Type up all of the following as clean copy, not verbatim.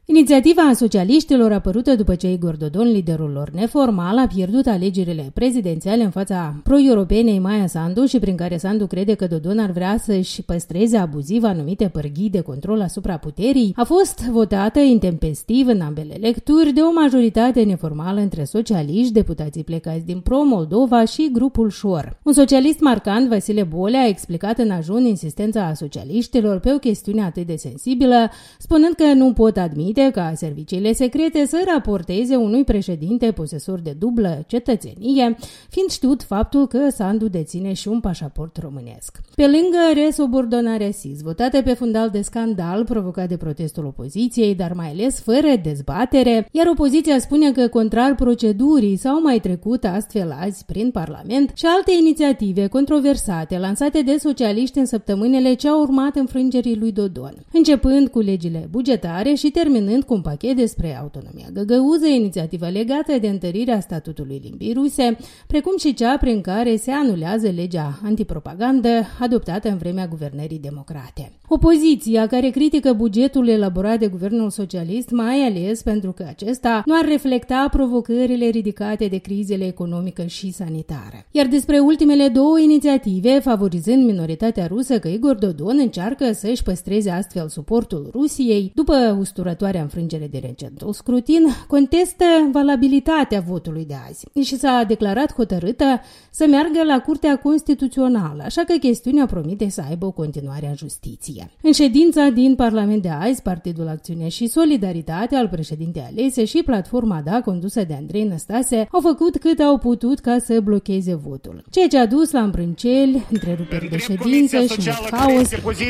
Inițiativa socialiștilor apărută după ce Igor Dodon, liderul lor neformal, a pierdut alegerile prezidențiale în fața pro-europenei Maia Sandu și prin care Sandu crede că Dodon ar vrea să-și păstreze abuziv anumite pârghii de control asupra puterii, a fost votată intempestiv în ambele lecturi de o majoritate neformală între socialiști, deputații plecați din Pro-Moldova și grupul Șor. Un socialist marcant, Vasile Bolea, a explicat în ajun insistența a socialiștilor pe o chestiune atât de sensibilă, spunând că nu pot admite ca serviciile secrete să raporteze unui președinte posesor de dublă cetățenie, fiind știut faptul că Sandu deține și un pașaport românesc. Pe lângă resubordonarea SIS, votată pe fundal de scandal provocat de protestul opoziției, dar mai ales fără dezbatere, iar opoziția spune că, contrar procedurii, s-au mai trecut astfel azi prin Parlament și alte inițiative controversate lansate de socialiști în săptămânile ce au urmat înfrângerii lui Dodon, începând cu legile bugetare și terminând cu un pachet despre autonomia găgăuză, inițiativă legată de întărirea statutului limbii ruse, precum și cea prin care se anulează legea antipropagandă adoptată în vremea guvernării democrate. Opoziția, care critică bugetul elaborat de guvernul socialist, mai ales pentru că acesta nu ar reflecta provocările ridicate de crizele economică și sanitară. Iar despre ultimele două inițiative, favorizând minoritatea rusă, că Igor Dodon încearcă să-și păstreze astfel suportul Rusiei, după usturătoarea înfrângere de recentul scrutin, contestă valabilitatea votului de azi și s-a declarat hotărâtă să meargă la Curtea Constituțională, așa că chestiunea promite să aibă o continuare în justiție. În ședința din Parlament de azi, Partidul Acțiune și Solidaritate al președintei alese și Platforma Da, condusă de Andrei Năstase, au făcut cât au putut ca să blocheze votul, ceea ce a dus la împrânceli, întreruperi de ședință și mult haos.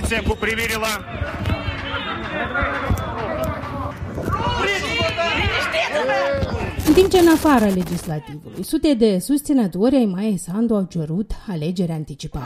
În timp ce în afara legislativului, sute de susținători ai Maiei Sandu au cerut alegeri anticipate.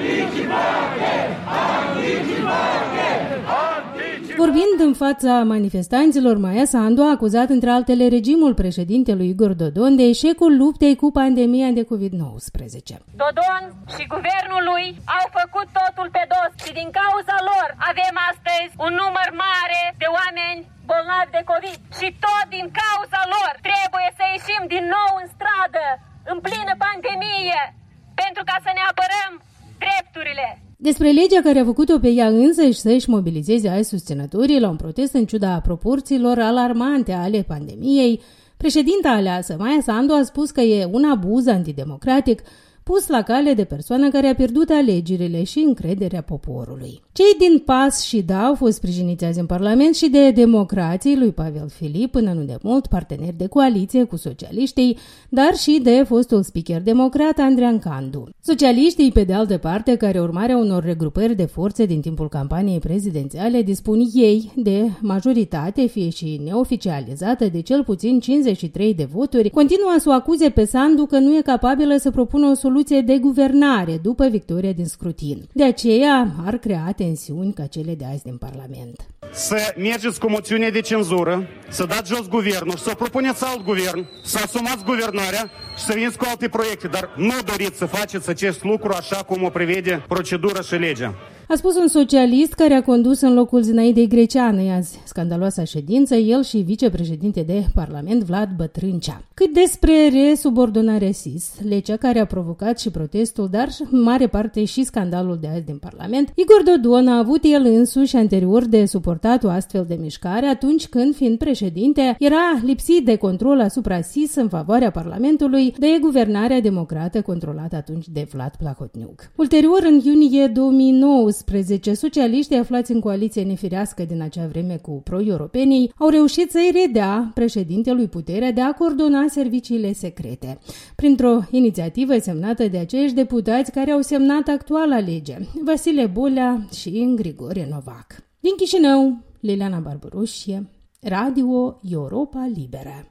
Vorbind în fața manifestanților, Maia Sandu a acuzat între altele regimul președintelui Igor Dodon de eșecul luptei cu pandemia de COVID-19. Dodon și guvernul lui au făcut totul pe dos și din cauza lor avem astăzi un număr mare de oameni bolnavi de COVID și tot din cauza lor trebuie să ieșim din nou în stradă în plină pandemie pentru ca să ne apărăm drepturile. Despre legea care a făcut-o pe ea însăși să-și mobilizeze azi susținătorii la un protest în ciuda proporțiilor alarmante ale pandemiei, președinta aleasă Maia Sandu a spus că e un abuz antidemocratic pus la cale de persoană care a pierdut alegerile și încrederea poporului. Cei din PAS și Da au fost sprijiniți azi în Parlament și de democrații lui Pavel Filip, până nu de mult parteneri de coaliție cu socialiștii, dar și de fostul speaker democrat Andrean Candu. Socialiștii, pe de altă parte, care urmarea unor regrupări de forțe din timpul campaniei prezidențiale, dispun ei de majoritate, fie și neoficializată, de cel puțin 53 de voturi, continuă să o acuze pe Sandu că nu e capabilă să propună o soluție de guvernare după victoria din scrutin. De aceea ar crea tensiuni ca cele de azi din Parlament. Să mergeți cu moțiune de cenzură, să dați jos guvernul, să propuneți alt guvern, să asumați guvernarea și să veniți cu alte proiecte, dar nu doriți să faceți acest lucru așa cum o prevede procedura și legea. A spus un socialist care a condus în locul Zinaidei Greceană azi scandaloasa ședință, el și vicepreședinte de Parlament Vlad Bătrâncea. Cât despre resubordonarea SIS, legea care a provocat și protestul, dar în mare parte și scandalul de azi din Parlament, Igor Dodon a avut el însuși anterior de suportat o astfel de mișcare atunci când, fiind președinte, era lipsit de control asupra SIS în favoarea Parlamentului de guvernarea democrată controlată atunci de Vlad Plahotniuc. Ulterior, în iunie 2019, socialiștii aflați în coaliție nefirească din acea vreme cu pro-europenii au reușit să-i redea președintelui puterea de a coordona serviciile secrete, printr-o inițiativă semnată de aceiași deputați care au semnat actuala lege, Vasile Bolea și Grigore Novac. Din Chișinău, Liliana Barbaroșie, Radio Europa Liberă.